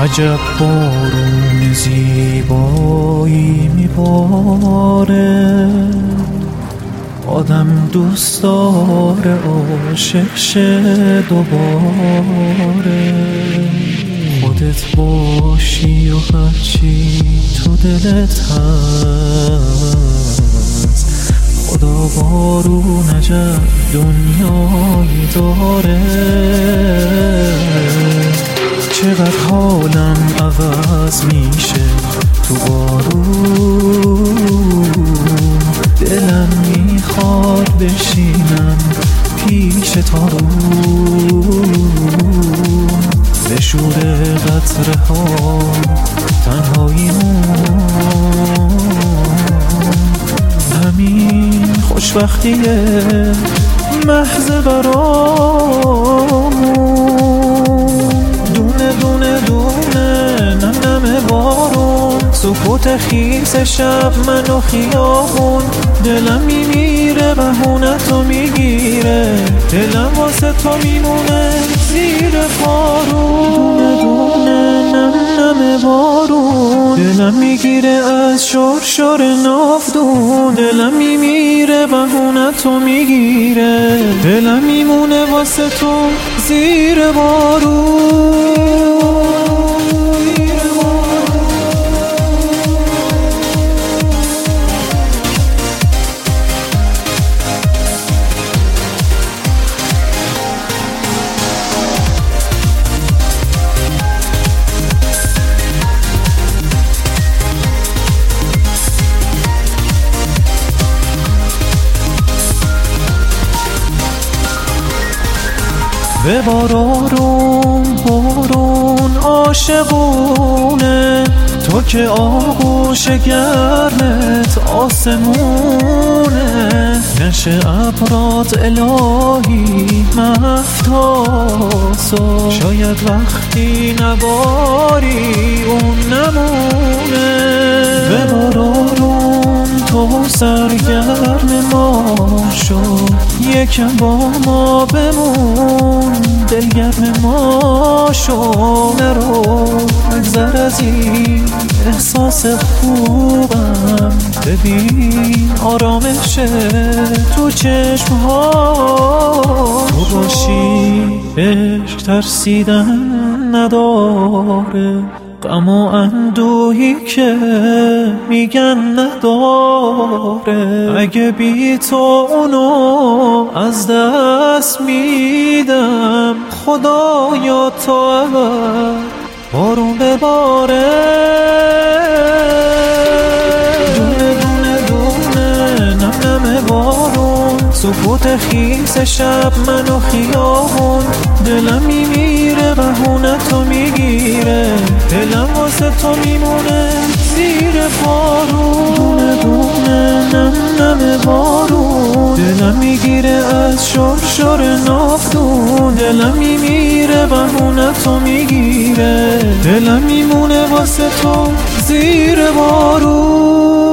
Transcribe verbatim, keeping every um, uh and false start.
عجب بارون زیبایی میباره، آدم دوست داره عاشق شه دوباره. خودت باشی و هرچی تو دلت هست، خدا بارون عجب دنیایی داره. چقدر حالم عوض میشه تو بارون، دلم میخواد بشینم پیش تارون، به شور قطره ها تنهاییمون. همین خوشبختیه محض برامون، دونه دونه دونه نم بارون، سکوت خیس شب منو خیابون. دلم میمیره بهونتو میگیره، دلم واسه تو میمونه زیر بارون، دونه دونه نم نم بارون. دلم میگیره از شور شور نافدون، دلم میمیره بهونتو میگیره، دلم میمونه واسه تو زیر بارون. به بارون بارون عاشقونه، تو که آغوش گرمت آسمونه. نشه ابرات الهی مفتاسا، شاید وقتی نباری اون نمونه. به بارون تو سرگرم ما شو، یکم با ما بمون، دلگرم ما شو. نرو بگذر از این احساس خوبم، ببین آرامشه تو چشمها. تو باشی عشق ترسیدن نداره، غم و اندوهی که میگن نداره. اگه بی تو اونو از دست میدم، خدایا تا ابد بارون بباره. دونه دونه دونه نم نم بارون، سکوت خیس شب منو خیابون. دلم میمیره بهونتو میگیره، دلم واسه تو میمونه زیر بارون، دونه دونه نم نم بارون. دلم میگیره از شور شور نافدون، دلم میمیره بهونتو میگیره، دلم میمونه واسه تو زیر بارون.